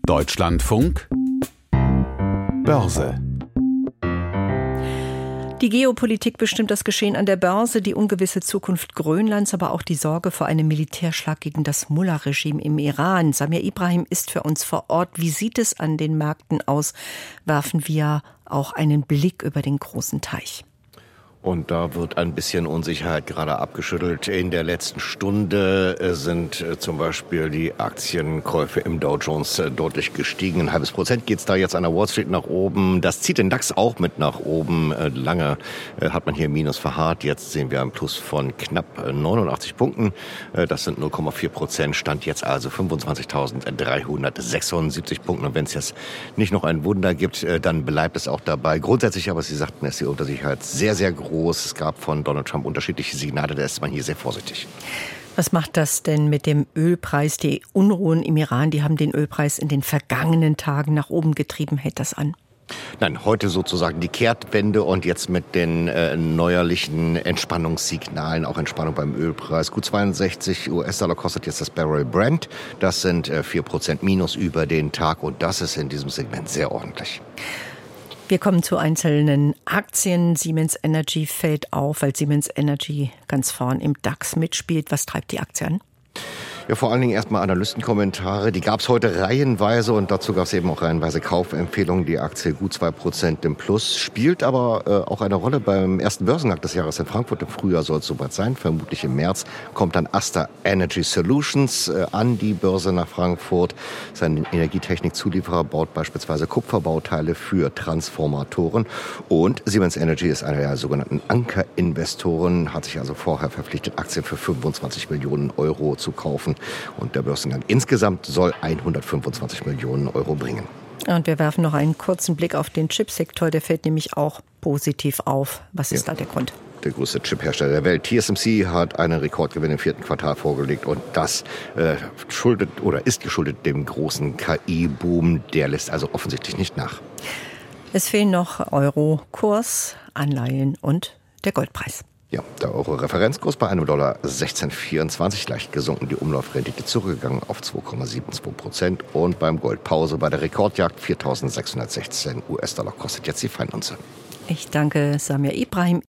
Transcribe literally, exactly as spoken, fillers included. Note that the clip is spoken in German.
Deutschlandfunk Börse. Die Geopolitik bestimmt das Geschehen an der Börse, die ungewisse Zukunft Grönlands, aber auch die Sorge vor einem Militärschlag gegen das Mullah-Regime im Iran. Samir Ibrahim ist für uns vor Ort. Wie sieht es an den Märkten aus? Werfen wir auch einen Blick über den großen Teich. Und da wird ein bisschen Unsicherheit gerade abgeschüttelt. In der letzten Stunde sind zum Beispiel die Aktienkäufe im Dow Jones deutlich gestiegen. Ein halbes Prozent geht es da jetzt an der Wall Street nach oben. Das zieht den DAX auch mit nach oben. Lange hat man hier Minus verharrt. Jetzt sehen wir ein Plus von knapp neunundachtzig Punkten. Das sind null Komma vier Prozent. Stand jetzt also fünfundzwanzigtausenddreihundertsechsundsiebzig Punkten. Und wenn es jetzt nicht noch ein Wunder gibt, dann bleibt es auch dabei. Grundsätzlich aber, Sie sagten, ist die Unsicherheit sehr, sehr groß. Es gab von Donald Trump unterschiedliche Signale, da ist man hier sehr vorsichtig. Was macht das denn mit dem Ölpreis? Die Unruhen im Iran, die haben den Ölpreis in den vergangenen Tagen nach oben getrieben. Hält das an? Nein, heute sozusagen die Kehrtwende und jetzt mit den äh, neuerlichen Entspannungssignalen, auch Entspannung beim Ölpreis. Gut zweiundsechzig US-Dollar kostet jetzt das Barrel Brent. Das sind äh, vier Prozent Minus über den Tag und das ist in diesem Segment sehr ordentlich. Wir kommen zu einzelnen Aktien. Siemens Energy fällt auf, weil Siemens Energy ganz vorn im DAX mitspielt. Was treibt die Aktie an? Ja, vor allen Dingen erstmal Analystenkommentare. Die gab es heute reihenweise und dazu gab es eben auch reihenweise Kaufempfehlungen. Die Aktie gut zwei Prozent im Plus, spielt aber äh, auch eine Rolle beim ersten Börsenmarkt des Jahres in Frankfurt. Im Frühjahr soll es soweit sein, vermutlich im März kommt dann Aster Energy Solutions äh, an die Börse nach Frankfurt. Sein Energietechnik-Zulieferer baut beispielsweise Kupferbauteile für Transformatoren und Siemens Energy ist einer der sogenannten Ankerinvestoren, hat sich also vorher verpflichtet, Aktien für fünfundzwanzig Millionen Euro zu kaufen. Und der Börsengang insgesamt soll hundertfünfundzwanzig Millionen Euro bringen. Und wir werfen noch einen kurzen Blick auf den Chipsektor. Der fällt nämlich auch positiv auf. Was ist ja da der Grund? Der größte Chiphersteller der Welt, T S M C, hat einen Rekordgewinn im vierten Quartal vorgelegt. Und das äh, schuldet oder ist geschuldet dem großen K I-Boom. Der lässt also offensichtlich nicht nach. Es fehlen noch Euro-Kurs, Anleihen und der Goldpreis. Ja, der Euro-Referenzkurs bei einem Dollar sechzehn Komma vierundzwanzig, leicht gesunken, die Umlaufrendite zurückgegangen auf zwei Komma zweiundsiebzig Prozent und beim Gold Pause bei der Rekordjagd viertausendsechshundertsechzehn US-Dollar kostet jetzt die Feinunze. Ich danke Samir Ibrahim.